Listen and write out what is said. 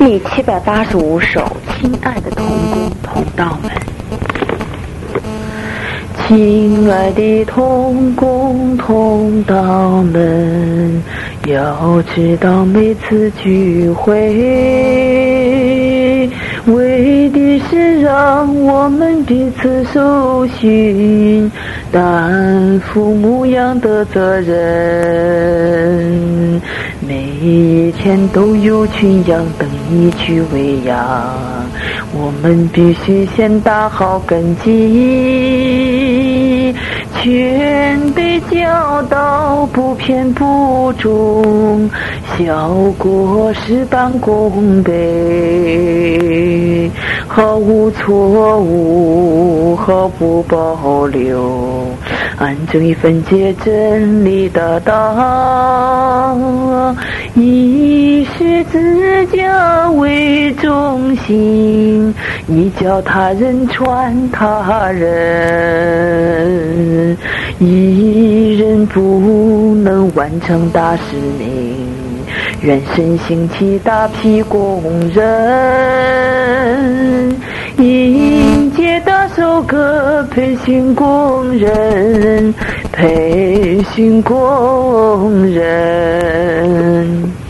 第785首，亲爱的同工同道们。亲爱的同工同道们，要知道每次聚会为的是让我们彼此受训，担负牧养的责任。每一天都有群羊等你去喂养，我们必须先打好根基，全被教导不偏不倚，效果事半功倍，毫无错误，毫不保留，按正义分解真理的道，以十字架为中心，以教他人传他人，一人不能完成大使命，愿神兴起大批工人，迎接大首歌，培训工人，培训工人。